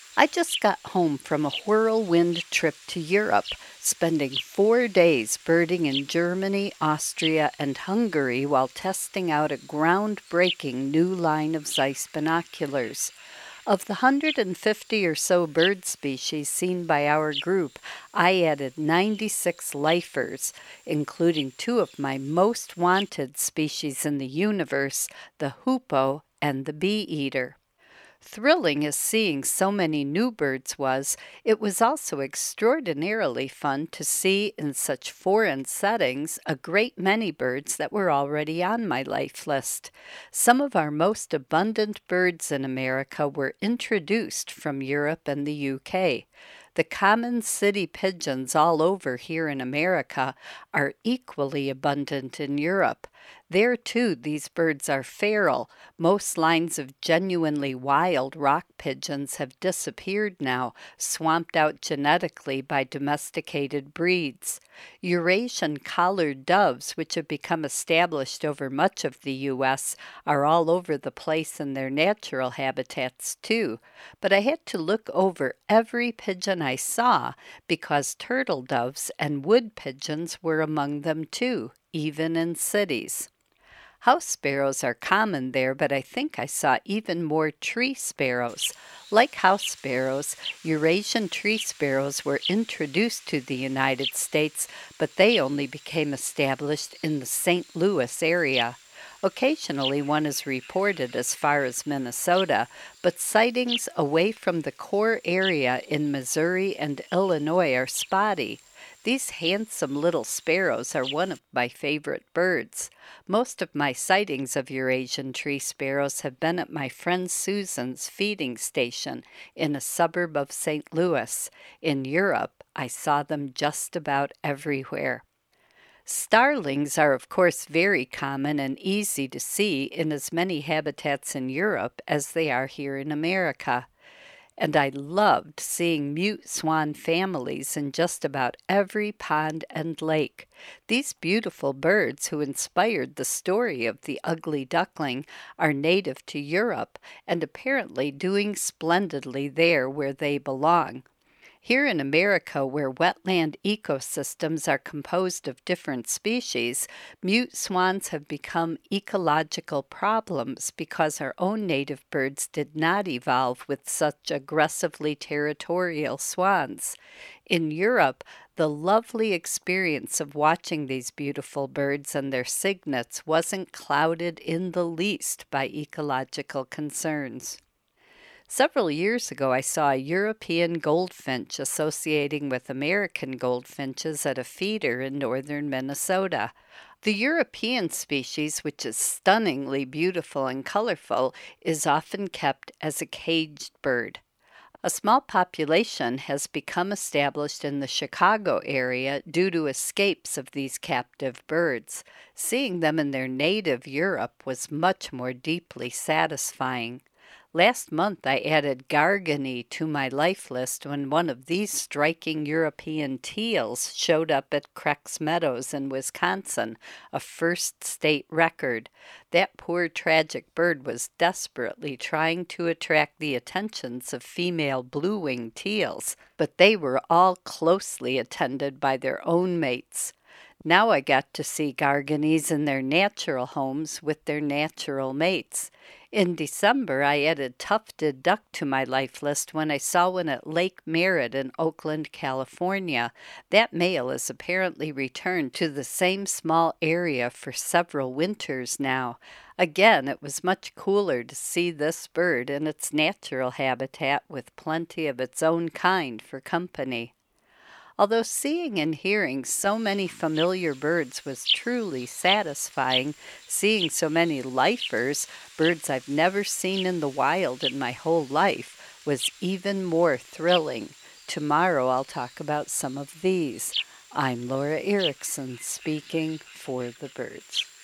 I just got home from a whirlwind trip to Europe, spending 4 days birding in Germany, Austria, and Hungary while testing out a groundbreaking new line of Zeiss binoculars. Of the 150 or so bird species seen by our group, I added 96 lifers, including two of my most wanted species in the universe, the hoopoe and the bee-eater. Thrilling as seeing so many new birds was, it was also extraordinarily fun to see in such foreign settings a great many birds that were already on my life list. Some of our most abundant birds in America were introduced from Europe and the UK. The common city pigeons all over here in America are equally abundant in Europe. There, too, these birds are feral. Most lines of genuinely wild rock pigeons have disappeared now, swamped out genetically by domesticated breeds. Eurasian collared doves, which have become established over much of the U.S., are all over the place in their natural habitats, too. But I had to look over every pigeon I saw because turtle doves and wood pigeons were among them, too, even in cities. House sparrows are common there, but I think I saw even more tree sparrows. Like house sparrows, Eurasian tree sparrows were introduced to the United States, but they only became established in the St. Louis area. Occasionally one is reported as far as Minnesota, but sightings away from the core area in Missouri and Illinois are spotty. These handsome little sparrows are one of my favorite birds. Most of my sightings of Eurasian tree sparrows have been at my friend Susan's feeding station in a suburb of St. Louis. In Europe, I saw them just about everywhere. Starlings are, of course, very common and easy to see in as many habitats in Europe as they are here in America. And I loved seeing mute swan families in just about every pond and lake. These beautiful birds, who inspired the story of the ugly duckling, are native to Europe and apparently doing splendidly there where they belong. Here in America, where wetland ecosystems are composed of different species, mute swans have become ecological problems because our own native birds did not evolve with such aggressively territorial swans. In Europe, the lovely experience of watching these beautiful birds and their cygnets wasn't clouded in the least by ecological concerns. Several years ago, I saw a European goldfinch associating with American goldfinches at a feeder in northern Minnesota. The European species, which is stunningly beautiful and colorful, is often kept as a caged bird. A small population has become established in the Chicago area due to escapes of these captive birds. Seeing them in their native Europe was much more deeply satisfying. Last month I added Gargany to my life list when one of these striking European teals showed up at Crex Meadows in Wisconsin, a first state record. That poor tragic bird was desperately trying to attract the attentions of female blue-winged teals, but they were all closely attended by their own mates. Now I got to see Garganys in their natural homes with their natural mates. In December, I added tufted duck to my life list when I saw one at Lake Merritt in Oakland, California. That male has apparently returned to the same small area for several winters now. Again, it was much cooler to see this bird in its natural habitat with plenty of its own kind for company. Although seeing and hearing so many familiar birds was truly satisfying, seeing so many lifers, birds I've never seen in the wild in my whole life, was even more thrilling. Tomorrow I'll talk about some of these. I'm Laura Erickson, speaking for the birds.